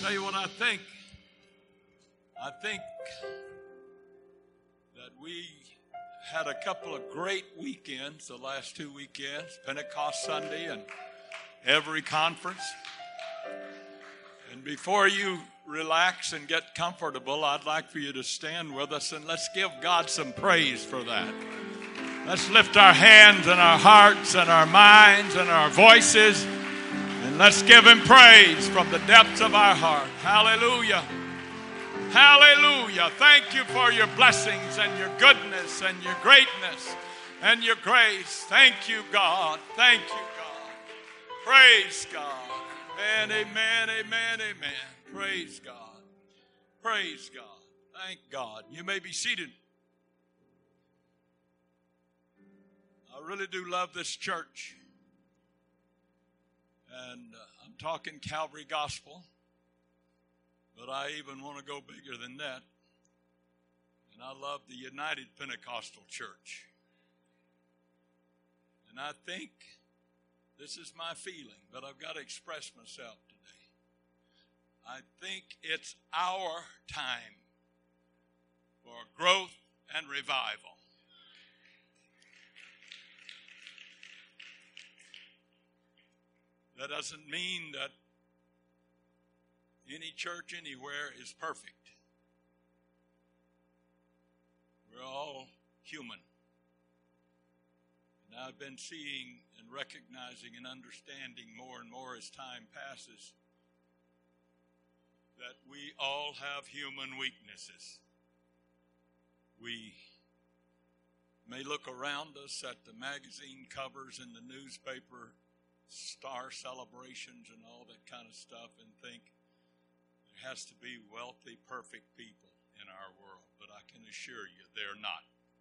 Tell you what I think. I think that we had a couple of great weekends, the last 2 weekends, Pentecost Sunday and every conference. And before you relax and get comfortable, I'd like for you to stand with us and let's give God some praise for that. Let's lift our hands and our hearts and our minds and our voices and let's give Him praise from the depths of our heart. Hallelujah. Hallelujah. Thank you for your blessings and your goodness and your greatness and your grace. Thank you, God. Thank you, God. Praise God. Amen, amen, amen, amen. Praise God. Praise God. Thank God. You may be seated. I really do love this church. And I'm talking Calvary Gospel. But I even want to go bigger than that. And I love the United Pentecostal Church. And I think this is my feeling, but I've got to express myself today. I think it's our time for growth and revival. That doesn't mean that any church anywhere is perfect. We're all human. And I've been seeing and recognizing and understanding more and more as time passes that we all have human weaknesses. We may look around us at the magazine covers and the newspaper star celebrations and all that kind of stuff and think, has to be wealthy, perfect people in our world, but I can assure you they're not.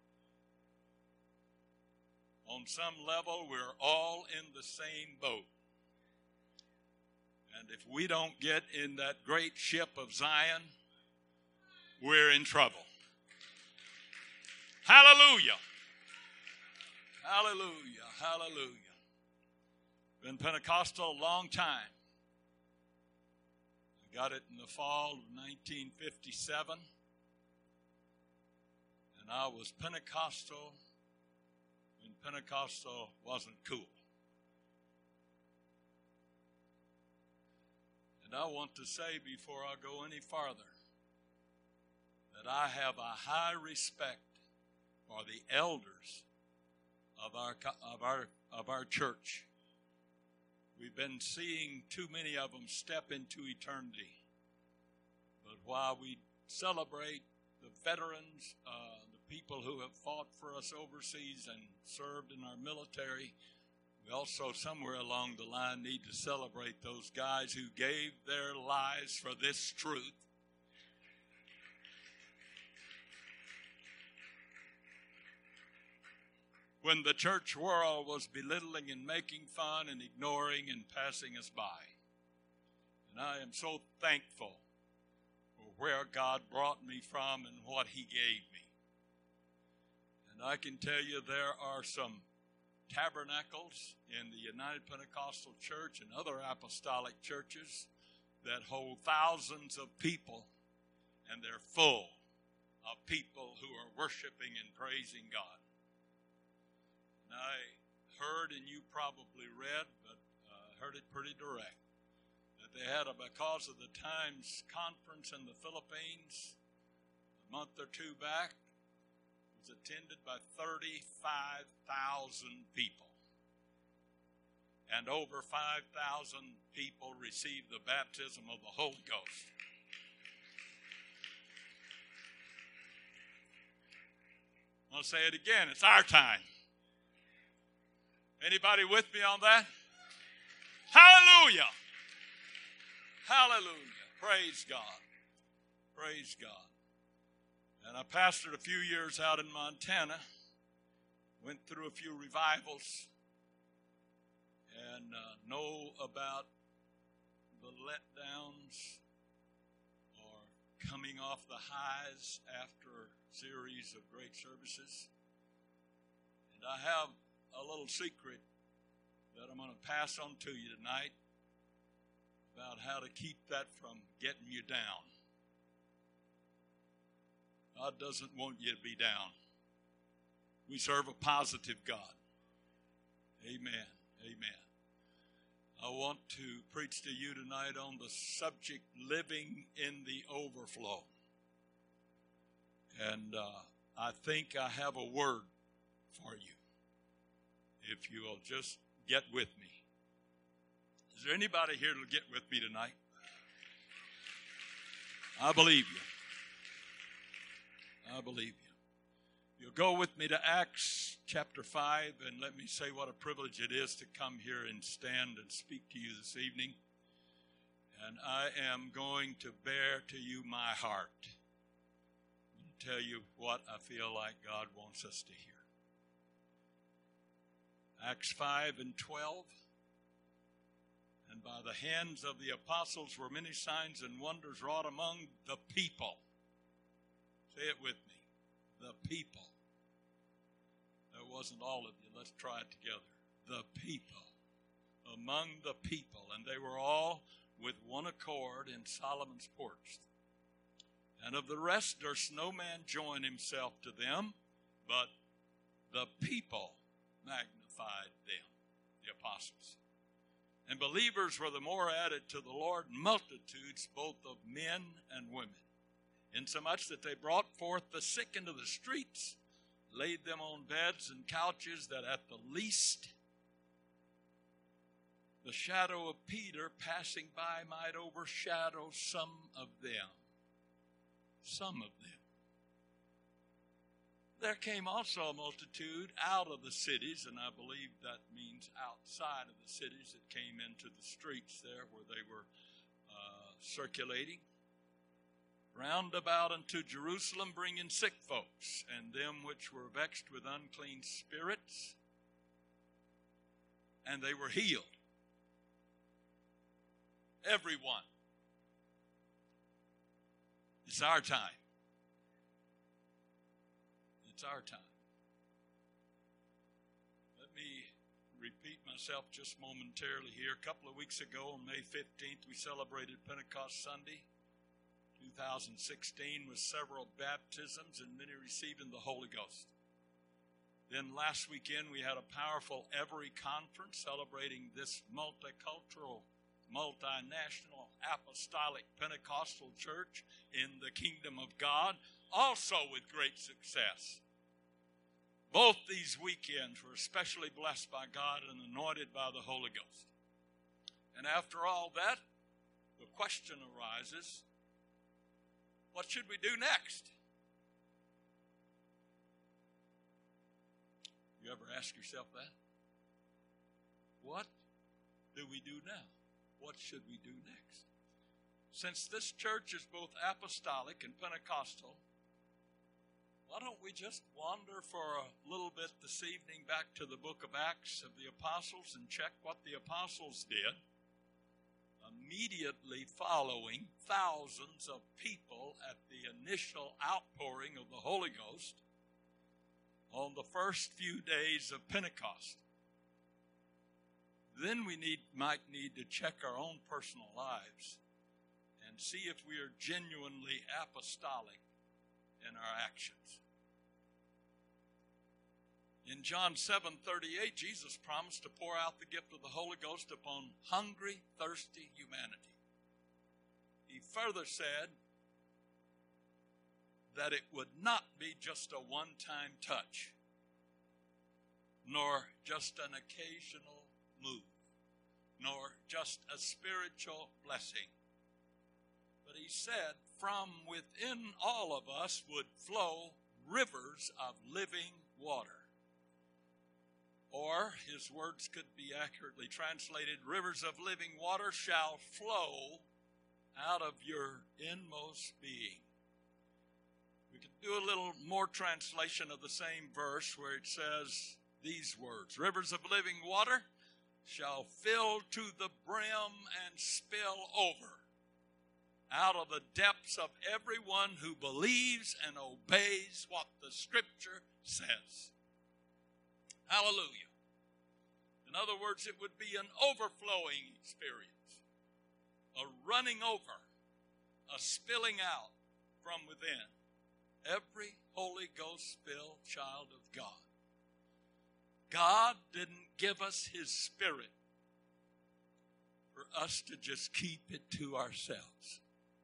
On some level, we're all in the same boat. And if we don't get in that great ship of Zion, we're in trouble. Hallelujah. Hallelujah. Hallelujah. Been Pentecostal a long time. Got it in the fall of 1957, and I was Pentecostal when Pentecostal wasn't cool. And I want to say before I go any farther that I have a high respect for the elders of our church. We've been seeing too many of them step into eternity. But while we celebrate the veterans, the people who have fought for us overseas and served in our military, we also somewhere along the line need to celebrate those guys who gave their lives for this truth. When the church world was belittling and making fun and ignoring and passing us by. And I am so thankful for where God brought me from and what He gave me. And I can tell you there are some tabernacles in the United Pentecostal Church and other apostolic churches that hold thousands of people, and they're full of people who are worshiping and praising God. And I heard, and you probably read, but heard it pretty direct, that they had a Because of the Times conference in the Philippines a month or two back. It was attended by 35,000 people. And over 5,000 people received the baptism of the Holy Ghost. I'll say it again, it's our time. Anybody with me on that? Hallelujah. Hallelujah. Praise God. Praise God. And I pastored a few years out in Montana, went through a few revivals, and know about the letdowns or coming off the highs after a series of great services. And I have a little secret that I'm going to pass on to you tonight. about how to keep that from getting you down. God doesn't want you to be down. We serve a positive God. Amen. Amen. I want to preach to you tonight on the subject, living in the overflow. And I think I have a word for you, if you will just get with me. Is there anybody here to get with me tonight? I believe you. I believe you. You'll go with me to Acts chapter 5, and let me say what a privilege it is to come here and stand and speak to you this evening. And I am going to bear to you my heart and tell you what I feel like God wants us to hear. Acts 5 and 12. And by the hands of the apostles were many signs and wonders wrought among the people. Say it with me. The people. That wasn't all of you. Let's try it together. The people. Among the people. And they were all with one accord in Solomon's porch. And of the rest durst no man join himself to them, but the people magnified them, the apostles. And believers were the more added to the Lord, multitudes both of men and women, insomuch that they brought forth the sick into the streets, laid them on beds and couches, that at the least the shadow of Peter passing by might overshadow some of them. Some of them. There came also a multitude out of the cities, and I believe that means outside of the cities, that came into the streets there where they were circulating, round about unto Jerusalem, bringing sick folks, and them which were vexed with unclean spirits, and they were healed. Everyone. It's our time. It's our time. Let me repeat myself just momentarily here. A couple of weeks ago, on May 15th, we celebrated Pentecost Sunday 2016 with several baptisms and many receiving the Holy Ghost. Then last weekend, we had a powerful Every Conference celebrating this multicultural, multinational, apostolic Pentecostal church in the kingdom of God, also with great success. Both these weekends were especially blessed by God and anointed by the Holy Ghost. And after all that, the question arises, what should we do next? You ever ask yourself that? What do we do now? What should we do next? Since this church is both apostolic and Pentecostal, why don't we just wander for a little bit this evening back to the book of Acts of the Apostles and check what the apostles did immediately following thousands of people at the initial outpouring of the Holy Ghost on the first few days of Pentecost. Then we might need to check our own personal lives and see if we are genuinely apostolic in our actions. In John 7:38, Jesus promised to pour out the gift of the Holy Ghost upon hungry, thirsty humanity. He further said that it would not be just a one-time touch, nor just an occasional move, nor just a spiritual blessing. But he said, from within all of us would flow rivers of living water. Or, his words could be accurately translated, rivers of living water shall flow out of your inmost being. We could do a little more translation of the same verse where it says these words, rivers of living water shall fill to the brim and spill over out of the depths of everyone who believes and obeys what the Scripture says. Hallelujah. In other words, it would be an overflowing experience. a running over, a spilling out from within. Every Holy Ghost-filled child of God. God didn't give us His Spirit for us to just keep it to ourselves.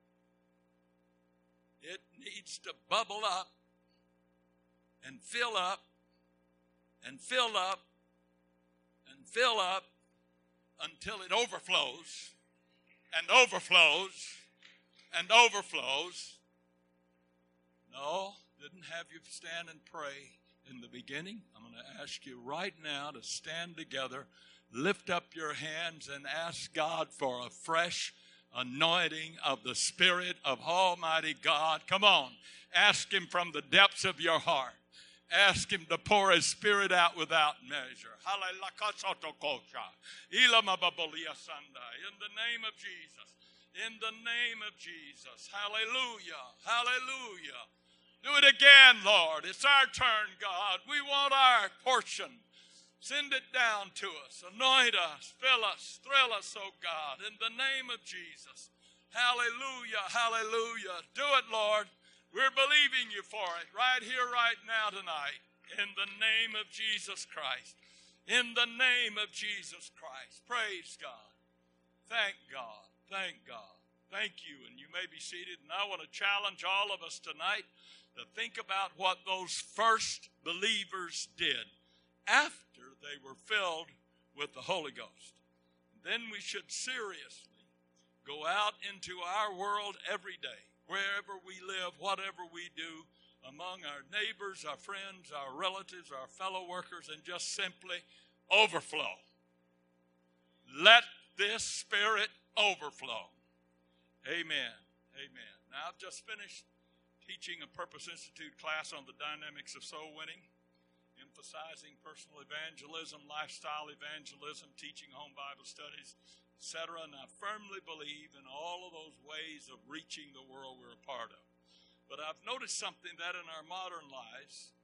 It needs to bubble up and fill up and fill up and fill up until it overflows and overflows and overflows. No, didn't have you stand and pray in the beginning. I'm going to ask you right now to stand together, lift up your hands, and ask God for a fresh anointing of the Spirit of Almighty God. Come on, ask Him from the depths of your heart. Ask Him to pour His Spirit out without measure. In the name of Jesus. In the name of Jesus. Hallelujah. Hallelujah. Do it again, Lord. It's our turn, God. We want our portion. Send it down to us. Anoint us. Fill us. Thrill us, oh God. In the name of Jesus. Hallelujah. Hallelujah. Do it, Lord. We're believing you for it right here, right now, tonight. In the name of Jesus Christ. In the name of Jesus Christ. Praise God. Thank God. Thank God. Thank you. And you may be seated. And I want to challenge all of us tonight to think about what those first believers did after they were filled with the Holy Ghost. Then we should seriously go out into our world every day, wherever we live, whatever we do, among our neighbors, our friends, our relatives, our fellow workers, and just simply overflow. Let this Spirit overflow. Amen. Amen. Now, I've just finished teaching a Purpose Institute class on the dynamics of soul winning, emphasizing personal evangelism, lifestyle evangelism, teaching home Bible studies, etc. And I firmly believe in all of those ways of reaching the world we're a part of. But I've noticed something that in our modern lives,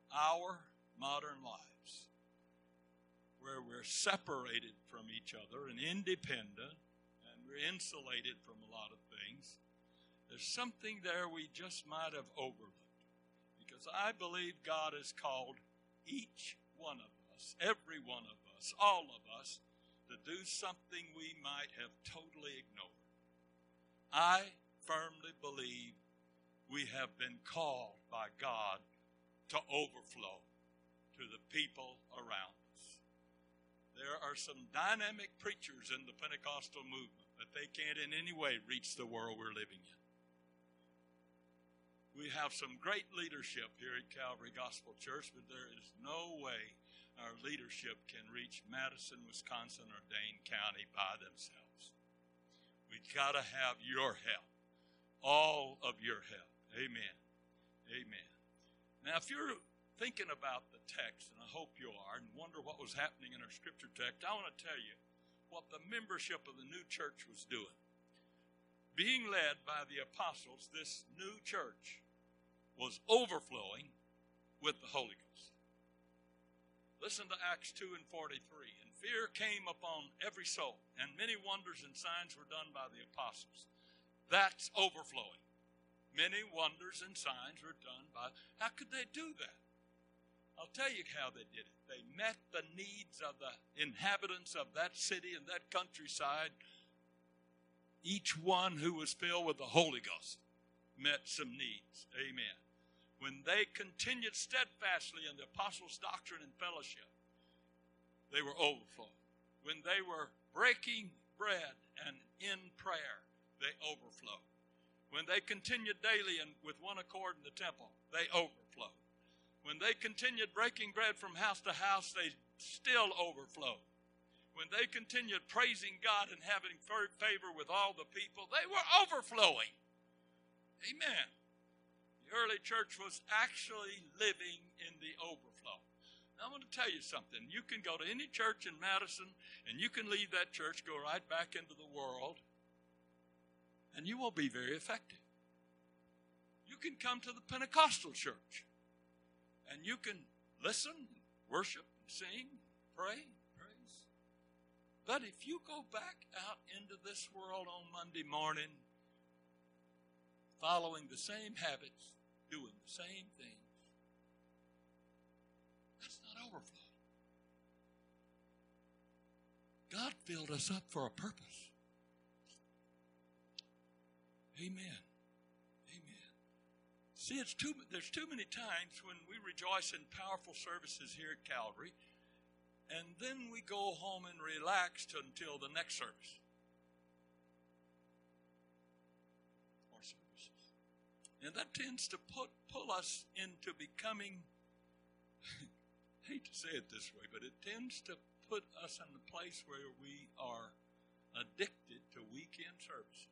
where we're separated from each other and independent, and we're insulated from a lot of things, there's something there we just might have overlooked. Because I believe God has called each one of us, every one of us, all of us, to do something we might have totally ignored. I firmly believe we have been called by God to overflow to the people around us. There are some dynamic preachers in the Pentecostal movement, but they can't in any way reach the world we're living in. We have some great leadership here at Calvary Gospel Church, but there is no way our leadership can reach Madison, Wisconsin, or Dane County by themselves. We've got to have your help, all of your help. Amen. Amen. Now, if you're thinking about the text, and I hope you are, and wonder what was happening in our scripture text, I want to tell you what the membership of the new church was doing. Being led by the apostles, this new church was overflowing with the Holy Ghost. Listen to Acts 2 and 43. And fear came upon every soul, and many wonders and signs were done by the apostles. That's overflowing. Many wonders and signs were done by... How could they do that? I'll tell you how they did it. They met the needs of the inhabitants of that city and that countryside. Each one who was filled with the Holy Ghost met some needs. Amen. When they continued steadfastly in the apostles' doctrine and fellowship, they were overflowing. When they were breaking bread and in prayer, they overflowed. When they continued daily and with one accord in the temple, they overflowed. When they continued breaking bread from house to house, they still overflowed. When they continued praising God and having favor with all the people, they were overflowing. Amen. The early church was actually living in the overflow. Now, I want to tell you something. You can go to any church in Madison, and you can leave that church, go right back into the world, and you won't be very effective. You can come to the Pentecostal church, and you can listen, worship, sing, pray, praise. But if you go back out into this world on Monday morning, following the same habits, doing the same things, that's not overflow. God filled us up for a purpose. Amen. Amen. See, there's too many times when we rejoice in powerful services here at Calvary, and then we go home and relax until the next service or services. And that tends to pull us into becoming, I hate to say it this way, but it tends to put us in the place where we are addicted to weekend services.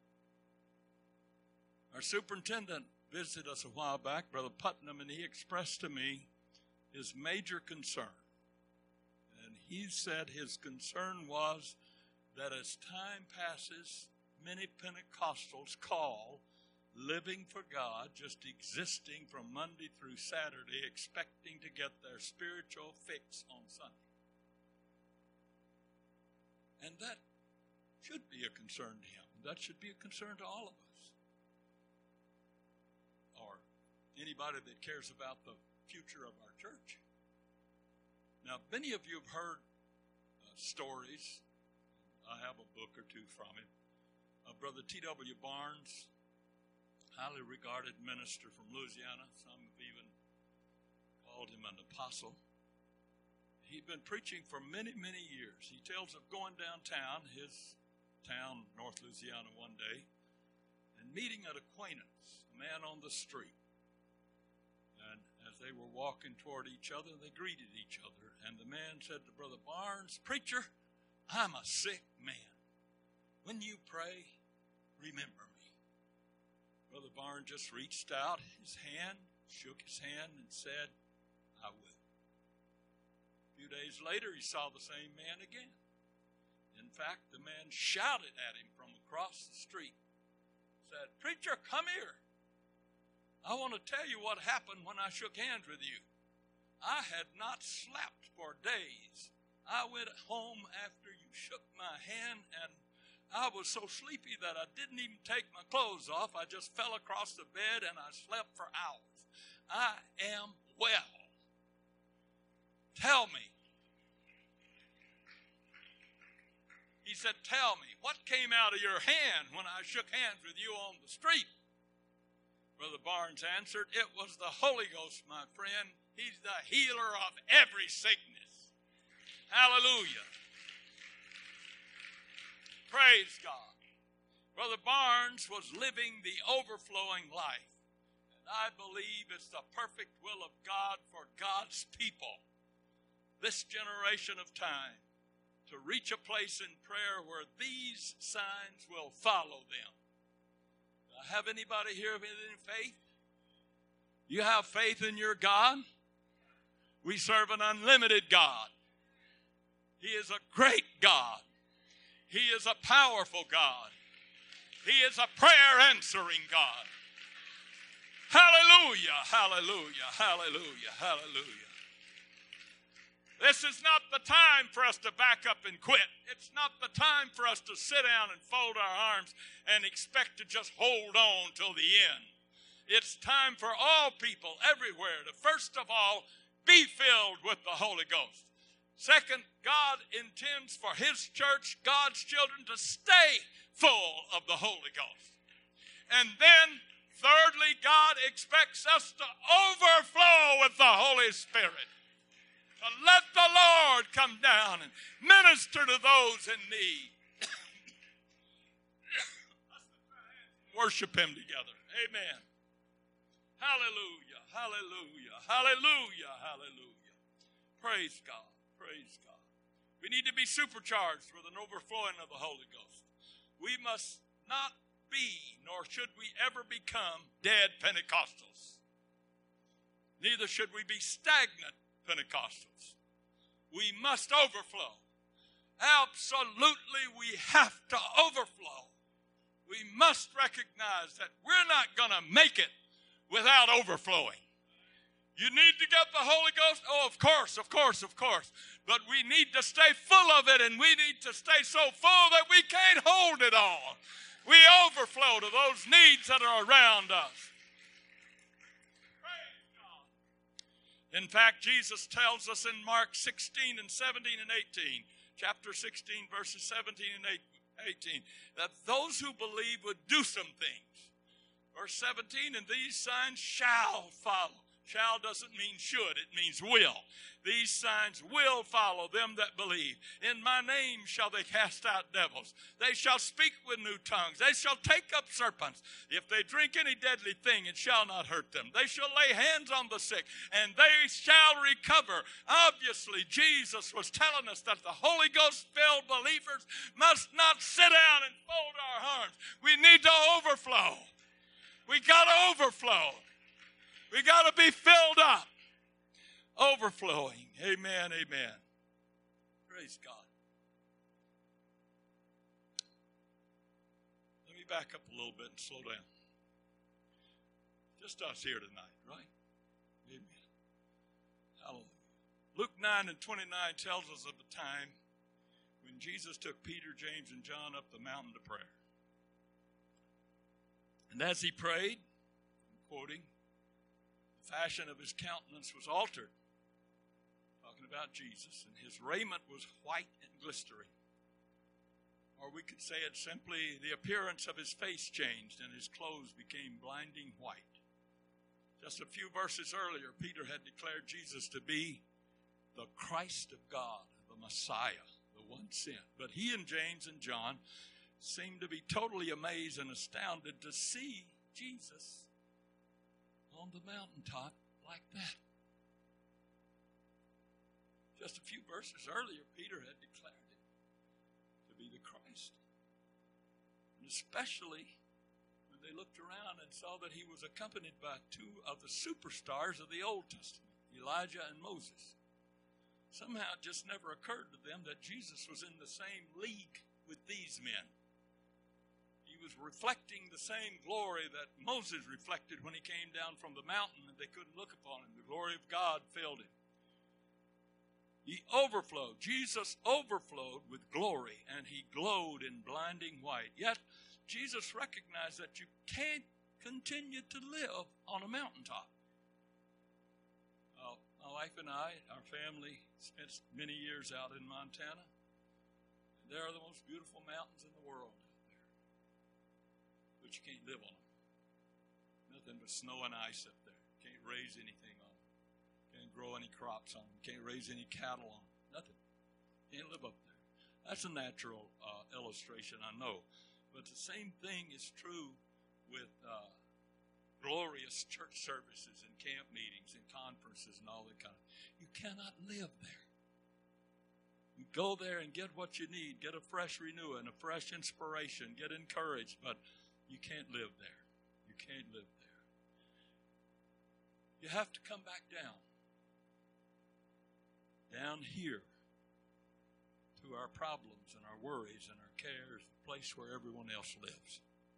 Our superintendent visited us a while back, Brother Putnam, and he expressed to me his major concern. And he said his concern was that as time passes, many Pentecostals call living for God, just existing from Monday through Saturday, expecting to get their spiritual fix on Sunday. And that should be a concern to him. That should be a concern to all of us. Or anybody that cares about the future of our church. Now, many of you have heard stories. I have a book or two from him. Brother T.W. Barnes, highly regarded minister from Louisiana. Some have even called him an apostle. He'd been preaching for many, many years. He tells of going downtown, his town, North Louisiana, one day, and meeting an acquaintance, a man on the street. And as they were walking toward each other, they greeted each other. And the man said to Brother Barnes, "Preacher, I'm a sick man. When you pray, remember me." Brother Barnes just reached out his hand, shook his hand, and said, "I will." A few days later, he saw the same man again. In fact, the man shouted at him from across the street, said, "Preacher, come here. I want to tell you what happened when I shook hands with you. I had not slept for days. I went home after you shook my hand, and I was so sleepy that I didn't even take my clothes off. I just fell across the bed, and I slept for hours. I am well. Tell me." He said, "Tell me, what came out of your hand when I shook hands with you on the street?" Brother Barnes answered, "It was the Holy Ghost, my friend. He's the healer of every sickness." Hallelujah. Praise God. Brother Barnes was living the overflowing life. And I believe it's the perfect will of God for God's people, this generation of time, to reach a place in prayer where these signs will follow them. Do I have anybody here with any faith? You have faith in your God? We serve an unlimited God. He is a great God. He is a powerful God. He is a prayer-answering God. Hallelujah, hallelujah, hallelujah, hallelujah. This is not the time for us to back up and quit. It's not the time for us to sit down and fold our arms and expect to just hold on till the end. It's time for all people everywhere to, first of all, be filled with the Holy Ghost. Second, God intends for His church, God's children, to stay full of the Holy Ghost. And then, thirdly, God expects us to overflow with the Holy Spirit. To let the Lord come down and minister to those in need. Worship Him together. Amen. Hallelujah, hallelujah, hallelujah, hallelujah. Praise God, praise God. We need to be supercharged with an overflowing of the Holy Ghost. We must not be, nor should we ever become, dead Pentecostals. Neither should we be stagnant Pentecostals. We must overflow. Absolutely, we have to overflow. We must recognize that we're not going to make it without overflowing. You need to get the Holy Ghost? Oh, of course, of course, of course. But we need to stay full of it, and we need to stay so full that we can't hold it all. We overflow to those needs that are around us. Praise God. In fact, Jesus tells us in Mark 16 and 17 and 18, chapter 16, verses 17 and 18, that those who believe would do some things. Verse 17, and these signs shall follow. Shall doesn't mean should, it means will. These signs will follow them that believe. In my name shall they cast out devils. They shall speak with new tongues. They shall take up serpents. If they drink any deadly thing, it shall not hurt them. They shall lay hands on the sick, and they shall recover. Obviously, Jesus was telling us that the Holy Ghost-filled believers must not sit down and fold our arms. We need to overflow. We got to overflow. We got to be filled up. Overflowing. Amen, amen. Praise God. Let me back up a little bit and slow down. Just us here tonight, right? Amen. Hallelujah. Luke 9 and 29 tells us of the time when Jesus took Peter, James, and John up the mountain to prayer. And as he prayed, I'm quoting, the fashion of his countenance was altered. Talking about Jesus. And his raiment was white and glistering. Or we could say it simply, the appearance of his face changed and his clothes became blinding white. Just a few verses earlier, Peter had declared Jesus to be the Christ of God, the Messiah, the one sent. But he and James and John seemed to be totally amazed and astounded to see Jesus on the mountaintop like that. Just a few verses earlier, Peter had declared him to be the Christ. And especially when they looked around and saw that he was accompanied by two of the superstars of the Old Testament, Elijah and Moses. Somehow it just never occurred to them that Jesus was in the same league with these men. He was reflecting the same glory that Moses reflected when he came down from the mountain and they couldn't look upon him. The glory of God filled him. He overflowed. Jesus overflowed with glory, and he glowed in blinding white. Yet, Jesus recognized that you can't continue to live on a mountaintop. My wife and I, our family, spent many years out in Montana. And there are the most beautiful mountains in the world out there. But you can't live on them. Nothing but snow and ice up there. Can't raise anything on them. Can't grow any crops on them. Can't raise any cattle on them. Nothing. Can't live up there. That's a natural illustration, I know. But the same thing is true with glorious church services and camp meetings and conferences and all that kind of. You cannot live there. You go there and get what you need. Get a fresh renewal, a fresh inspiration. Get encouraged. But you can't live there. You can't live there. You have to come back down. Down here to our problems and our worries and our cares, the place where everyone else lives.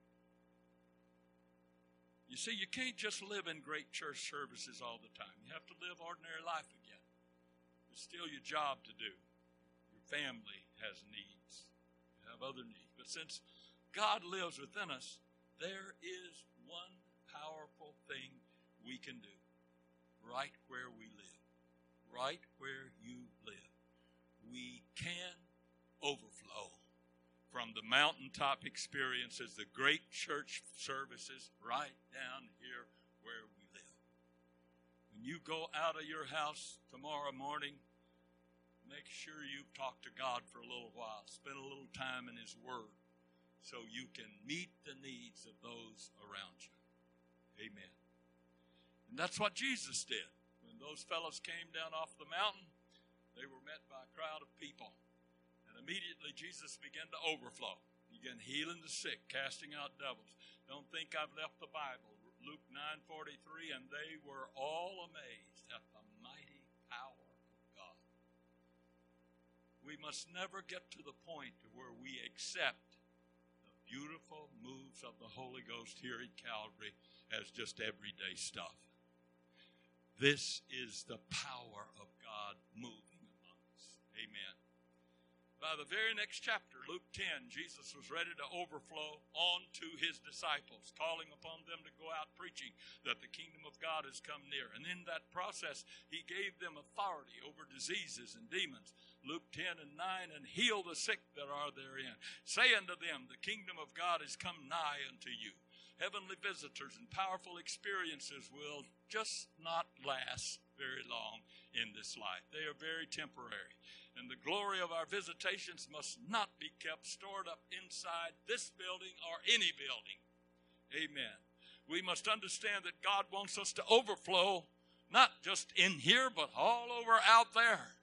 You see, you can't just live in great church services all the time. You have to live ordinary life again. There's still your job to do. Your family has needs. You have other needs. But since God lives within us, there is one powerful thing we can do right where we live. Right where you live. We can overflow from the mountaintop experiences, the great church services, right down here where we live. When you go out of your house tomorrow morning, make sure you've talked to God for a little while. Spend a little time in His Word so you can meet the needs of those around you. Amen. And that's what Jesus did. When those fellows came down off the mountain, they were met by a crowd of people. And immediately Jesus began to overflow. He began healing the sick, casting out devils. Don't think I've left the Bible. Luke 9:43, and they were all amazed at the mighty power of God. We must never get to the point where we accept the beautiful moves of the Holy Ghost here at Calvary as just everyday stuff. This is the power of God moving among us. Amen. By the very next chapter, Luke 10, Jesus was ready to overflow on to his disciples, calling upon them to go out preaching that the kingdom of God has come near. And in that process, he gave them authority over diseases and demons. Luke 10 and 9, and heal the sick that are therein. Say unto them, the kingdom of God is come nigh unto you. Heavenly visitors and powerful experiences will just not last very long in this life. They are very temporary. And the glory of our visitations must not be kept stored up inside this building or any building. Amen. We must understand that God wants us to overflow, not just in here, but all over out there.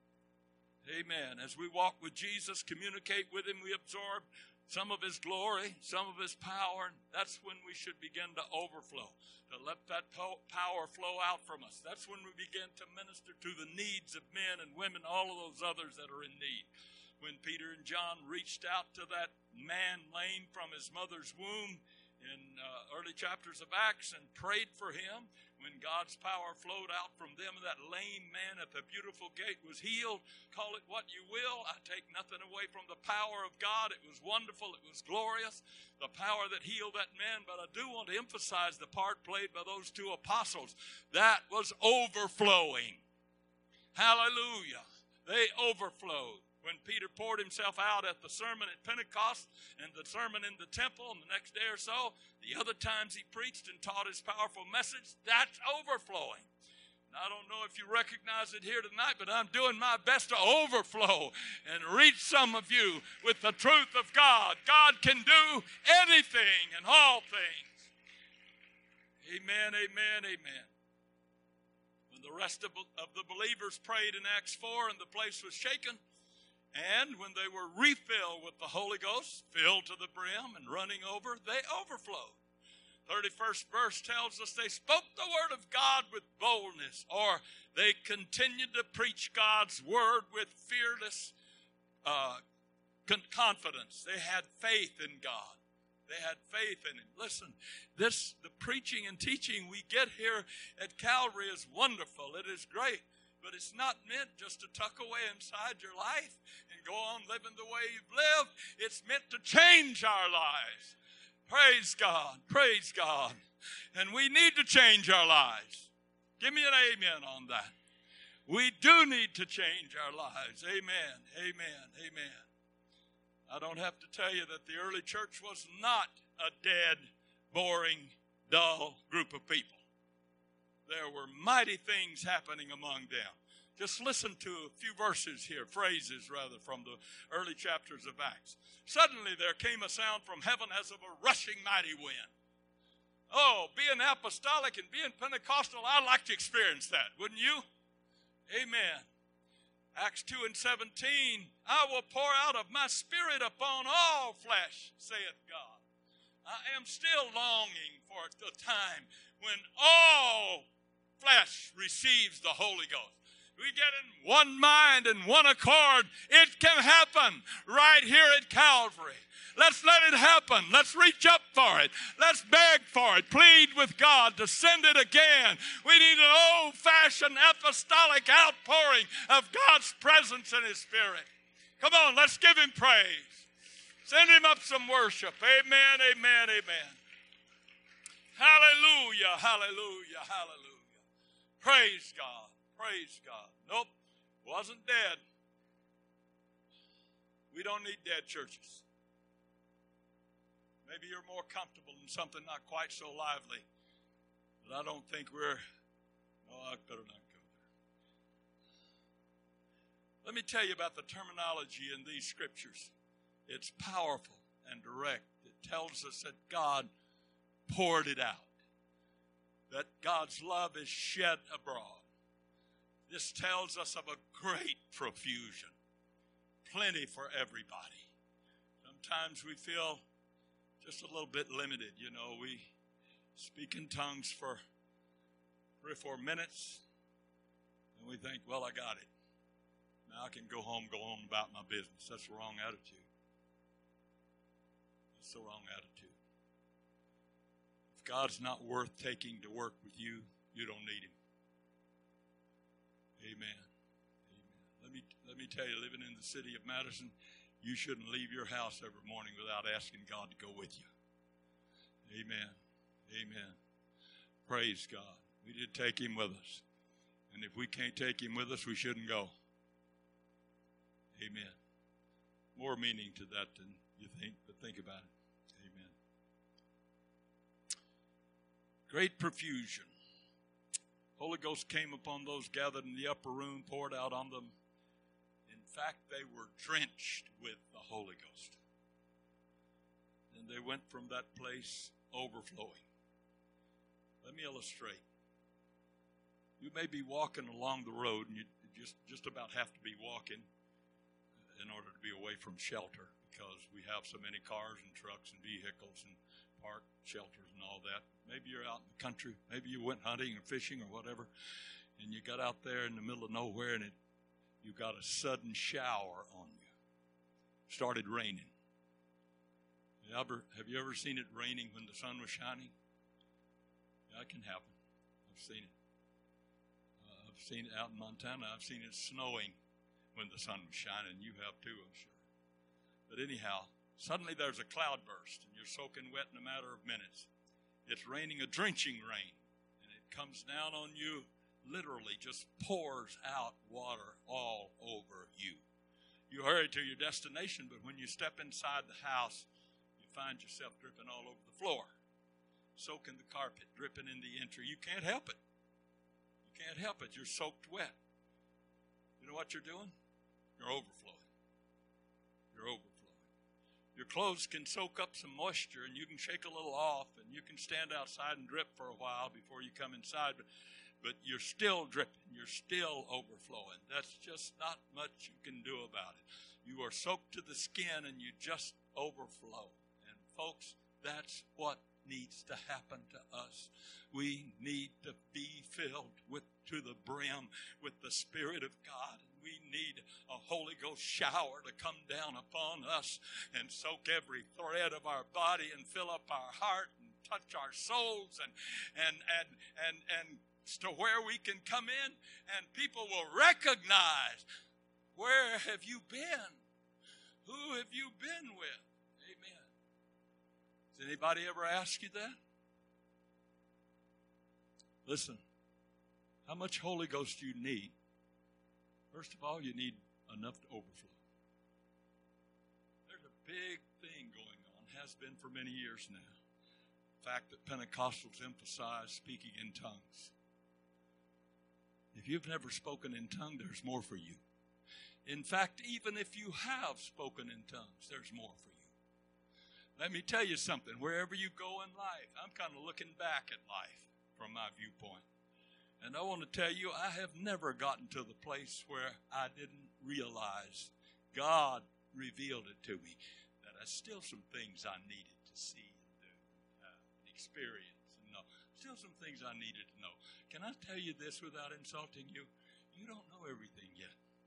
Amen. As we walk with Jesus, communicate with him, we absorb some of his glory, some of his power. That's when we should begin to overflow, to let that power flow out from us. That's when we begin to minister to the needs of men and women, all of those others that are in need. When Peter and John reached out to that man lame from his mother's womb in early chapters of Acts and prayed for him, when God's power flowed out from them, that lame man at the beautiful gate was healed. Call it what you will. I take nothing away from the power of God. It was wonderful. It was glorious, the power that healed that man. But I do want to emphasize the part played by those two apostles. That was overflowing. Hallelujah. They overflowed. When Peter poured himself out at the sermon at Pentecost and the sermon in the temple and the next day or so, the other times he preached and taught his powerful message, that's overflowing. And I don't know if you recognize it here tonight, but I'm doing my best to overflow and reach some of you with the truth of God. God can do anything and all things. Amen, amen, amen. When the rest of the believers prayed in Acts 4 and the place was shaken, and when they were refilled with the Holy Ghost, filled to the brim and running over, they overflowed. 31st verse tells us they spoke the word of God with boldness, or they continued to preach God's word with fearless confidence. They had faith in God. They had faith in him. Listen, the preaching and teaching we get here at Calvary is wonderful. It is great. But it's not meant just to tuck away inside your life and go on living the way you've lived. It's meant to change our lives. Praise God. Praise God. And we need to change our lives. Give me an amen on that. We do need to change our lives. Amen. Amen. Amen. I don't have to tell you that the early church was not a dead, boring, dull group of people. There were mighty things happening among them. Just listen to a few verses here, phrases rather, from the early chapters of Acts. Suddenly there came a sound from heaven as of a rushing mighty wind. Oh, being apostolic and being Pentecostal, I'd like to experience that, wouldn't you? Amen. Acts 2 and 17, I will pour out of my spirit upon all flesh, saith God. I am still longing for the time when all flesh receives the Holy Ghost. We get in one mind and one accord. It can happen right here at Calvary. Let's let it happen. Let's reach up for it. Let's beg for it. Plead with God to send it again. We need an old-fashioned apostolic outpouring of God's presence and his Spirit. Come on, let's give him praise. Send him up some worship. Amen, amen, amen. Hallelujah, hallelujah, hallelujah. Praise God, praise God. Nope, wasn't dead. We don't need dead churches. Maybe you're more comfortable in something not quite so lively. But I don't think I better not go there. Let me tell you about the terminology in these scriptures. It's powerful and direct. It tells us that God poured it out, that God's love is shed abroad. This tells us of a great profusion, plenty for everybody. Sometimes we feel just a little bit limited. You know, we speak in tongues for 3 or 4 minutes, and we think, well, I got it. Now I can go home, go on about my business. That's the wrong attitude. That's the wrong attitude. If God's not worth taking to work with you, you don't need him. tell you, living in the city of Madison, you shouldn't leave your house every morning without asking God to go with you. Amen. Amen. Praise God. We did take him with us. And if we can't take him with us, we shouldn't go. Amen. More meaning to that than you think, but think about it. Amen. Great profusion. Holy Ghost came upon those gathered in the upper room, poured out on them. In fact, they were drenched with the Holy Ghost. And they went from that place overflowing. Let me illustrate. You may be walking along the road, and you just about have to be walking in order to be away from shelter, because we have so many cars and trucks and vehicles and park shelters and all that. Maybe you're out in the country. Maybe you went hunting or fishing or whatever, and you got out there in the middle of nowhere, and you got a sudden shower on you. Started raining. Have you ever seen it raining when the sun was shining? That can happen. I've seen it. I've seen it out in Montana. I've seen it snowing when the sun was shining. You have too, I'm sure. But anyhow, suddenly there's a cloud burst, and you're soaking wet in a matter of minutes. It's raining a drenching rain, and it comes down on you, literally just pours out water all over you. You hurry to your destination, but when you step inside the house, you find yourself dripping all over the floor, soaking the carpet, dripping in the entry. You can't help it. You can't help it. You're soaked wet. You know what you're doing? You're overflowing. You're overflowing. Your clothes can soak up some moisture, and you can shake a little off, and you can stand outside and drip for a while before you come inside, but you're still dripping. You're still overflowing. That's just not much you can do about it. You are soaked to the skin, and you just overflow. And folks, that's what needs to happen to us. We need to be filled to the brim with the Spirit of God. We need a Holy Ghost shower to come down upon us and soak every thread of our body and fill up our heart and touch our souls and to where we can come in and people will recognize, where have you been? Who have you been with? Amen. Has anybody ever asked you that? Listen, how much Holy Ghost do you need? First of all, you need enough to overflow. There's a big thing going on, has been for many years now. The fact that Pentecostals emphasize speaking in tongues. If you've never spoken in tongues, there's more for you. In fact, even if you have spoken in tongues, there's more for you. Let me tell you something. Wherever you go in life, I'm kind of looking back at life from my viewpoint. And I want to tell you, I have never gotten to the place where I didn't realize God revealed it to me, that there's still some things I needed to see and do and experience and know. Still some things I needed to know. Can I tell you this without insulting you? You don't know everything yet.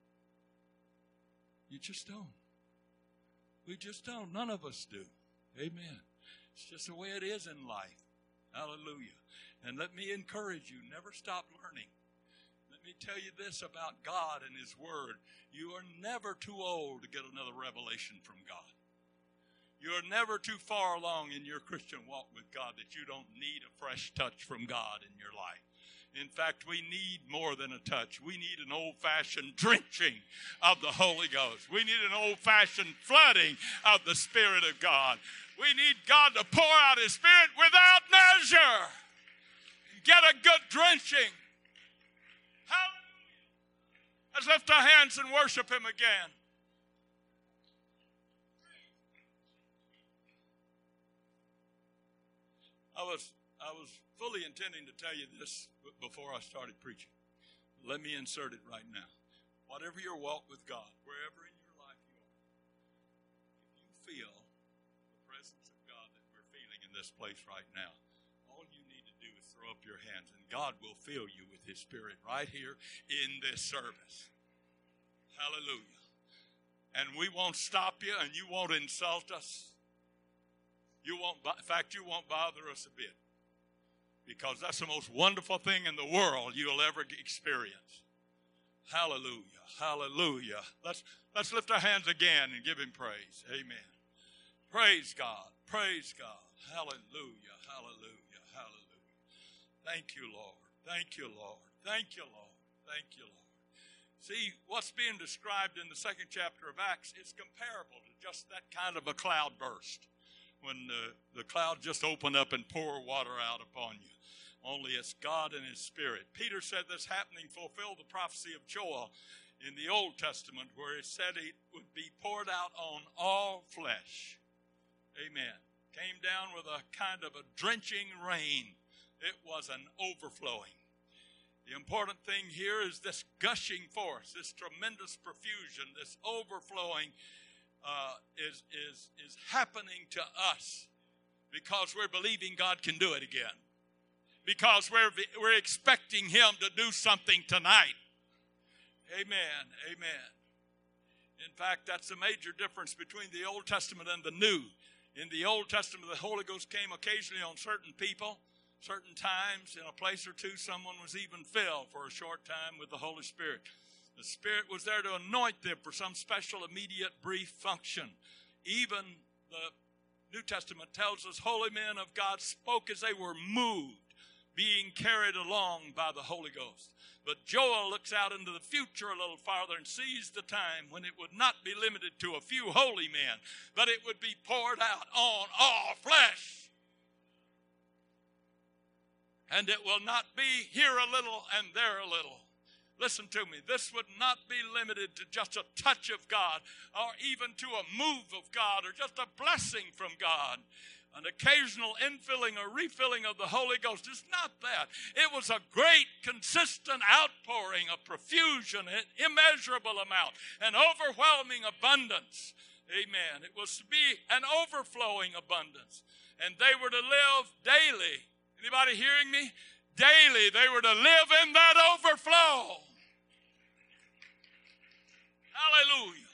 You just don't. We just don't. None of us do. Amen. It's just the way it is in life. Hallelujah. And let me encourage you, never stop learning. Let me tell you this about God and His Word. You are never too old to get another revelation from God. You are never too far along in your Christian walk with God that you don't need a fresh touch from God in your life. In fact, we need more than a touch. We need an old-fashioned drenching of the Holy Ghost. We need an old-fashioned flooding of the Spirit of God. We need God to pour out His Spirit without measure. Get a good drenching. Hallelujah. Let's lift our hands and worship Him again. I was fully intending to tell you this before I started preaching. Let me insert it right now. Whatever your walk with God, wherever in your life you are, if you feel the presence of God that we're feeling in this place right now, all you need to do is throw up your hands and God will fill you with His Spirit right here in this service. Hallelujah. And we won't stop you and you won't insult us. In fact, you won't bother us a bit. Because that's the most wonderful thing in the world you'll ever experience. Hallelujah. Hallelujah. Let's lift our hands again and give him praise. Amen. Praise God. Praise God. Hallelujah. Hallelujah. Hallelujah. Thank you, Lord. Thank you, Lord. Thank you, Lord. Thank you, Lord. See, what's being described in the second chapter of Acts is comparable to just that kind of a cloud burst, when the cloud just opened up and poured water out upon you. Only it's God and his Spirit. Peter said this happening fulfilled the prophecy of Joel in the Old Testament, where it said it would be poured out on all flesh. Amen. Came down with a kind of a drenching rain. It was an overflowing. The important thing here is this gushing force, this tremendous profusion, this overflowing is happening to us because we're believing God can do it again. Because we're expecting him to do something tonight. Amen. Amen. In fact, that's a major difference between the Old Testament and the New. In the Old Testament, the Holy Ghost came occasionally on certain people, certain times. In a place or two, someone was even filled for a short time with the Holy Spirit. The Spirit was there to anoint them for some special, immediate, brief function. Even the New Testament tells us holy men of God spoke as they were moved, being carried along by the Holy Ghost. But Joel looks out into the future a little farther and sees the time when it would not be limited to a few holy men, but it would be poured out on all flesh. And it will not be here a little and there a little. Listen to me. This would not be limited to just a touch of God or even to a move of God or just a blessing from God. An occasional infilling or refilling of the Holy Ghost is not that. It was a great, consistent outpouring, a profusion, an immeasurable amount, an overwhelming abundance. Amen. It was to be an overflowing abundance. And they were to live daily. Anybody hearing me? Daily they were to live in that overflow. Hallelujah.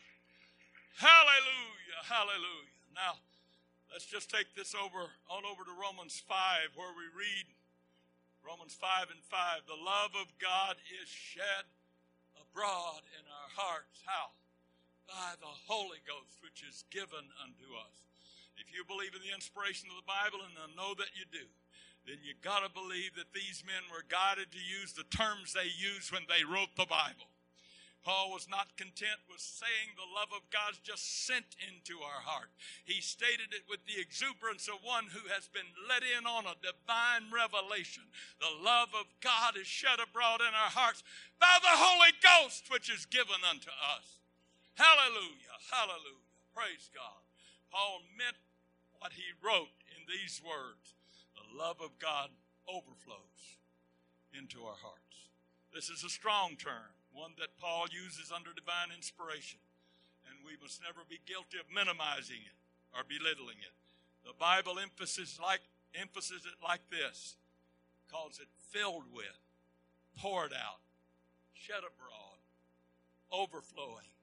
Hallelujah. Hallelujah. Now, let's just take this on over to Romans 5, where we read Romans 5 and 5. The love of God is shed abroad in our hearts. How? By the Holy Ghost, which is given unto us. If you believe in the inspiration of the Bible, and I know that you do, then you got to believe that these men were guided to use the terms they used when they wrote the Bible. Paul was not content with saying the love of God's just sent into our heart. He stated it with the exuberance of one who has been let in on a divine revelation. The love of God is shed abroad in our hearts by the Holy Ghost, which is given unto us. Hallelujah, hallelujah, praise God. Paul meant what he wrote in these words. The love of God overflows into our hearts. This is a strong term, one that Paul uses under divine inspiration, and we must never be guilty of minimizing it or belittling it. The Bible emphasizes it like this, calls it filled with, poured out, shed abroad, overflowing.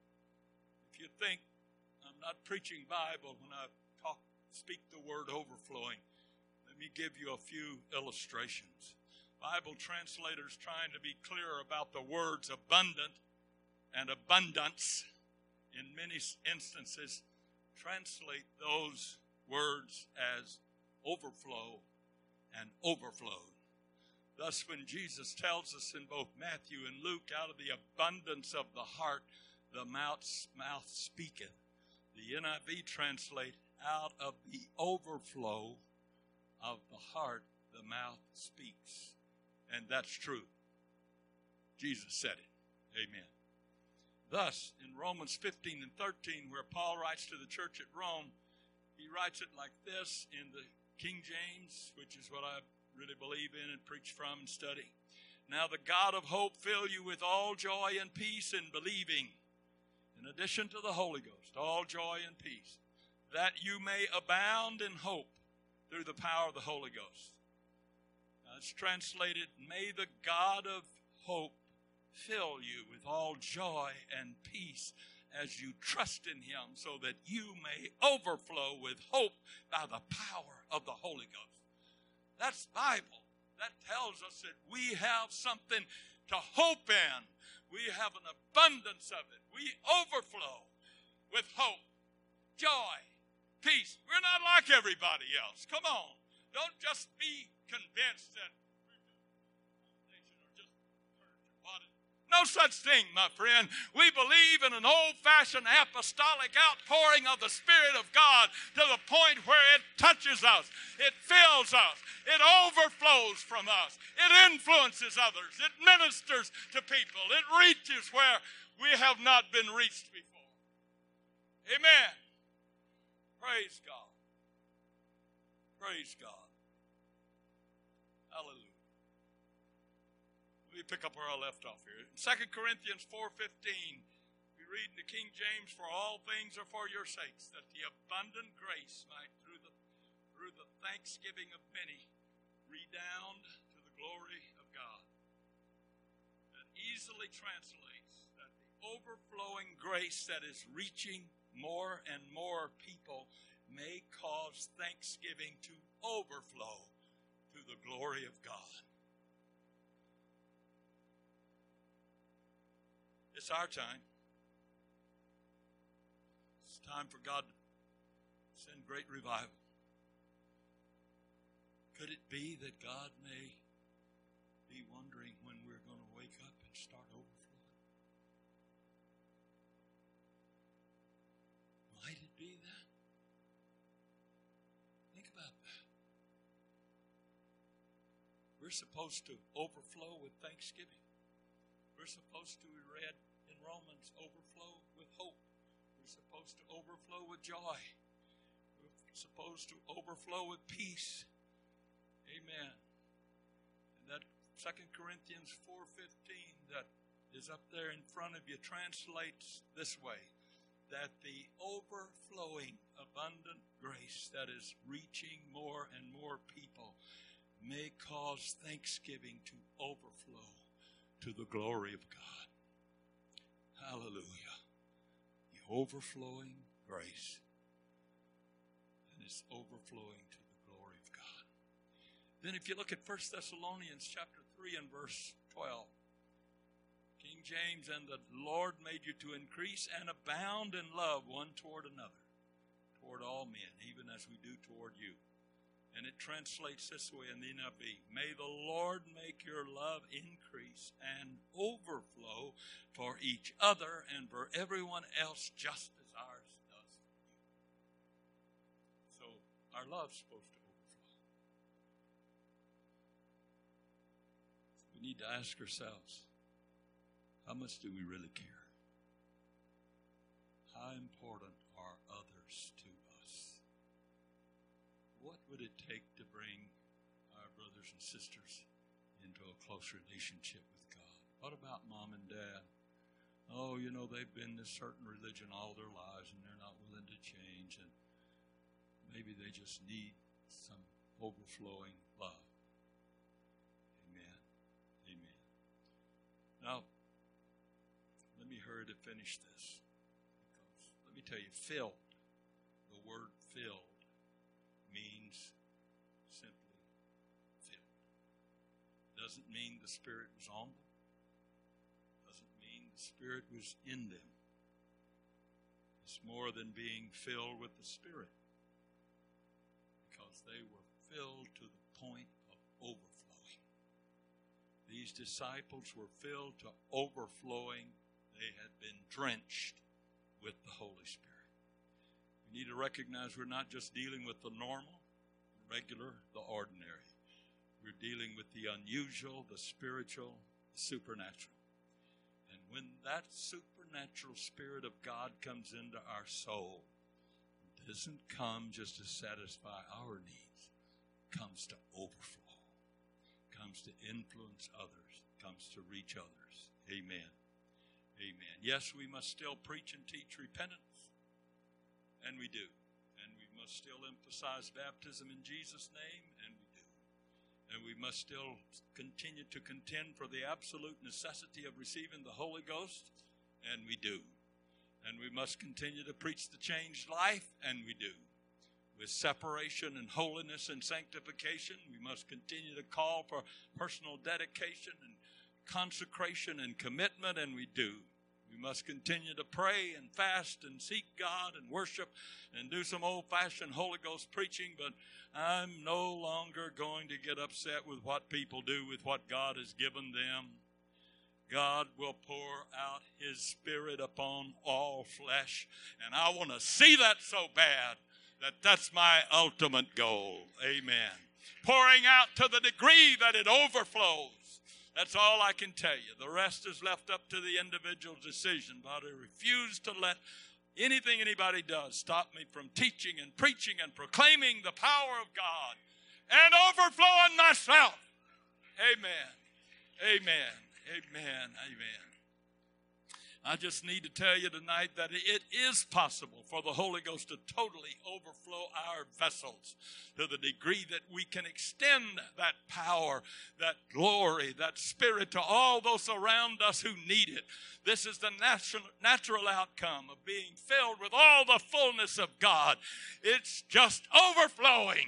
If you think I'm not preaching Bible when I speak the word overflowing, let me give you a few illustrations. Bible translators trying to be clear about the words abundant and abundance in many instances translate those words as overflow and overflowed. Thus, when Jesus tells us in both Matthew and Luke, out of the abundance of the heart, the mouth speaketh. The NIV translate, out of the overflow of the heart, the mouth speaks. And that's true. Jesus said it. Amen. Thus, in Romans 15 and 13, where Paul writes to the church at Rome, he writes it like this in the King James, which is what I really believe in and preach from and study. Now the God of hope fill you with all joy and peace in believing, in addition to the Holy Ghost, all joy and peace, that you may abound in hope through the power of the Holy Ghost. It's translated, may the God of hope fill you with all joy and peace as you trust in him, so that you may overflow with hope by the power of the Holy Ghost. That's Bible. That tells us that we have something to hope in. We have an abundance of it. We overflow with hope, joy, peace. We're not like everybody else. Come on. Don't just be convinced that no such thing, my friend. We believe in an old-fashioned apostolic outpouring of the Spirit of God to the point where it touches us, it fills us, it overflows from us, it influences others, it ministers to people, it reaches where we have not been reached before. Amen. Praise God. Praise God. Hallelujah. Let me pick up where I left off here. In 2 Corinthians 4:15, we read in the King James, "For all things are for your sakes, that the abundant grace might, through the thanksgiving of many, redound to the glory of God." That easily translates that the overflowing grace that is reaching more and more people may cause thanksgiving to overflow to the glory of God. It's our time. It's time for God to send great revival. Could it be that God may be wondering when we're going to wake up and start overflowing? Might it be that? Think about that. We're supposed to overflow with thanksgiving. We're supposed to, we read in Romans, overflow with hope. We're supposed to overflow with joy. We're supposed to overflow with peace. Amen. And that 2 Corinthians 4:15 that is up there in front of you translates this way, that the overflowing abundant grace that is reaching more and more people may cause thanksgiving to overflow to the glory of God. Hallelujah. The overflowing grace. And it's overflowing to the glory of God. Then if you look at 1 Thessalonians chapter 3 and verse 12. King James, "And the Lord made you to increase and abound in love one toward another, toward all men, even as we do toward you." And it translates this way in the NIV, "May the Lord make your love increase and overflow for each other and for everyone else, just as ours does for you." So our love's supposed to overflow. We need to ask ourselves, how much do we really care? How important are others to us? What would it take to bring our brothers and sisters into a close relationship with God? What about mom and dad? Oh, you know, they've been this certain religion all their lives and they're not willing to change, and maybe they just need some overflowing love. Amen. Amen. Now, let me hurry to finish this. Because let me tell you, filled, the word filled, means simply filled. Doesn't mean the Spirit was on them. Doesn't mean the Spirit was in them. It's more than being filled with the Spirit, because they were filled to the point of overflowing. These disciples were filled to overflowing. They had been drenched with the Holy Spirit. We need to recognize we're not just dealing with the normal, the regular, the ordinary. We're dealing with the unusual, the spiritual, the supernatural. And when that supernatural Spirit of God comes into our soul, it doesn't come just to satisfy our needs. It comes to overflow. It comes to influence others. It comes to reach others. Amen. Amen. Yes, we must still preach and teach repentance. And we do. And we must still emphasize baptism in Jesus' name, and we do. And we must still continue to contend for the absolute necessity of receiving the Holy Ghost, and we do. And we must continue to preach the changed life, and we do. With separation and holiness and sanctification, we must continue to call for personal dedication and consecration and commitment, and we do. We must continue to pray and fast and seek God and worship and do some old-fashioned Holy Ghost preaching, but I'm no longer going to get upset with what people do with what God has given them. God will pour out His Spirit upon all flesh, and I want to see that so bad that that's my ultimate goal. Amen. Pouring out to the degree that it overflows. That's all I can tell you. The rest is left up to the individual decision, but I refuse to let anything anybody does stop me from teaching and preaching and proclaiming the power of God and overflowing myself. Amen. Amen. Amen. Amen. I just need to tell you tonight that it is possible for the Holy Ghost to totally overflow our vessels to the degree that we can extend that power, that glory, that Spirit to all those around us who need it. This is the natural outcome of being filled with all the fullness of God. It's just overflowing.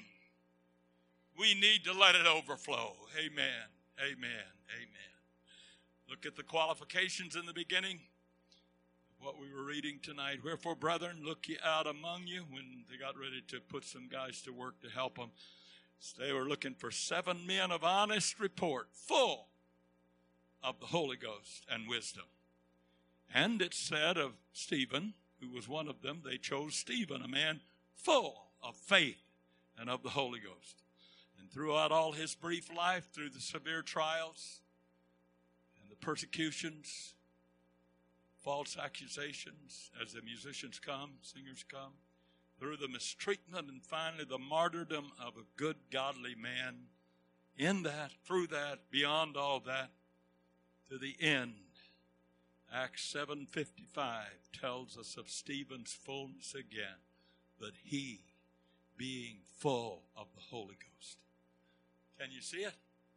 We need to let it overflow. Amen. Amen. Amen. Look at the qualifications in the beginning. What we were reading tonight. Wherefore, brethren, look ye out among you. When they got ready to put some guys to work to help them, so they were looking for 7 men of honest report, full of the Holy Ghost and wisdom. And it said of Stephen, who was one of them, they chose Stephen, a man full of faith and of the Holy Ghost. And throughout all his brief life, through the severe trials and the persecutions, false accusations, as the musicians come, singers come, through the mistreatment and finally the martyrdom of a good, godly man, in that, through that, beyond all that, to the end. Acts 7:55 tells us of Stephen's fullness again, but he being full of the Holy Ghost. Can you see it?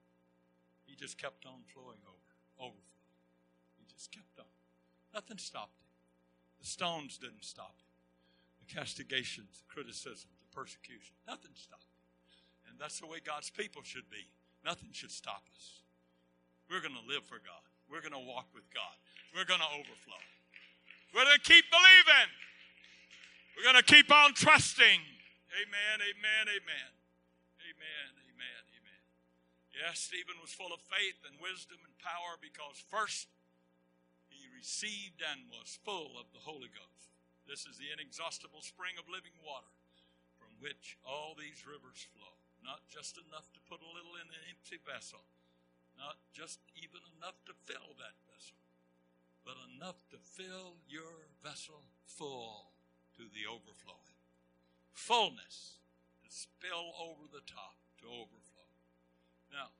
He just kept on flowing overflow. He just kept on. Nothing stopped him. The stones didn't stop him. The castigations, the criticism, the persecution, nothing stopped him. And that's the way God's people should be. Nothing should stop us. We're going to live for God. We're going to walk with God. We're going to overflow. We're going to keep believing. We're going to keep on trusting. Amen, amen, amen. Amen, amen, amen. Yes, Stephen was full of faith and wisdom and power because first, he received and was full of the Holy Ghost. This is the inexhaustible spring of living water from which all these rivers flow. Not just enough to put a little in an empty vessel. Not just even enough to fill that vessel. But enough to fill your vessel full to the overflowing. Fullness to spill over the top, to overflow. Now,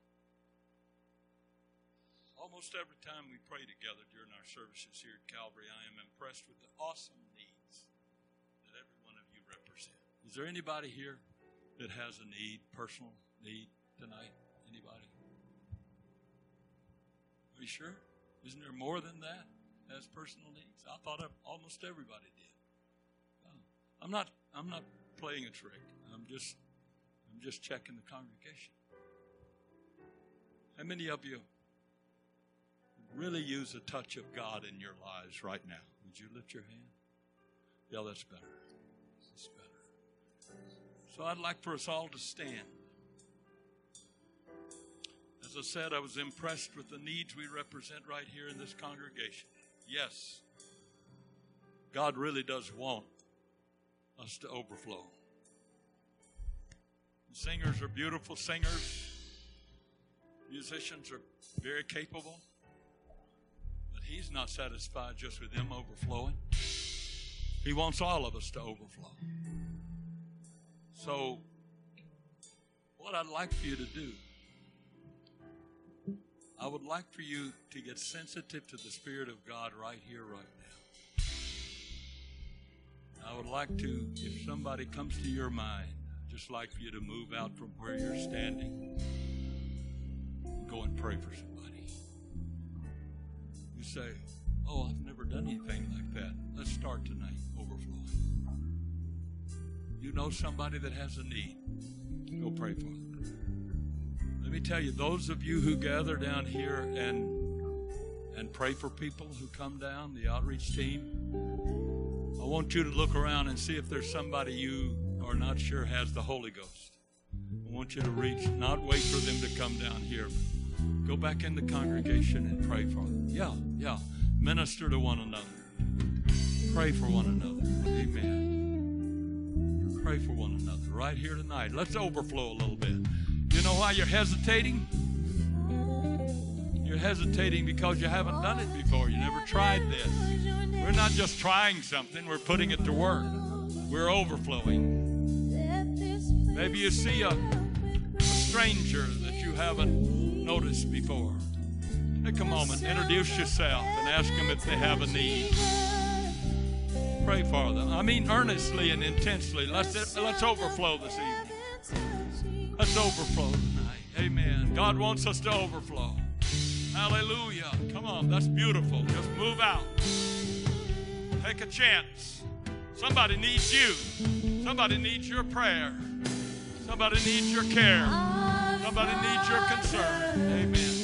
almost every time we pray together during our services here at Calvary, I am impressed with the awesome needs that every one of you represent. Is there anybody here that has a need, personal need tonight? Anybody? Are you sure? Isn't there more than that as personal needs? I thought almost everybody did. I'm not playing a trick. I'm just checking the congregation. How many of you really use a touch of God in your lives right now? Would you lift your hand? Yeah, that's better. That's better. So I'd like for us all to stand. As I said, I was impressed with the needs we represent right here in this congregation. Yes, God really does want us to overflow. The singers are beautiful singers. Musicians are very capable. But He's not satisfied just with them overflowing. He wants all of us to overflow. So, what I'd like for you to do, I would like for you to get sensitive to the Spirit of God right here, right now. I would like to, if somebody comes to your mind, just like for you to move out from where you're standing and go and pray for somebody. You say, oh, I've never done anything like that. Let's start tonight, overflowing. You know somebody that has a need, go pray for them. Let me tell you, those of you who gather down here and and pray for people who come down, the outreach team. I want you to look around and see if there's somebody you are not sure has the Holy Ghost. I want you to reach, not wait for them to come down here. Go back in the congregation and pray for them. Yeah. Minister to one another. Pray for one another. Amen. Pray for one another right here tonight. Let's overflow a little bit. You know why you're hesitating? You're hesitating because you haven't done it before. You never tried this. We're not just trying something, we're putting it to work. We're overflowing. Maybe you see a stranger that you haven't noticed before. Take a moment, introduce yourself, and ask them if they have a need. Pray for them. I mean earnestly and intensely. Let's overflow this evening. Let's overflow tonight. Amen. God wants us to overflow. Hallelujah. Come on, that's beautiful. Just move out. Take a chance. Somebody needs you. Somebody needs your prayer. Somebody needs your care. Somebody needs your concern. Amen.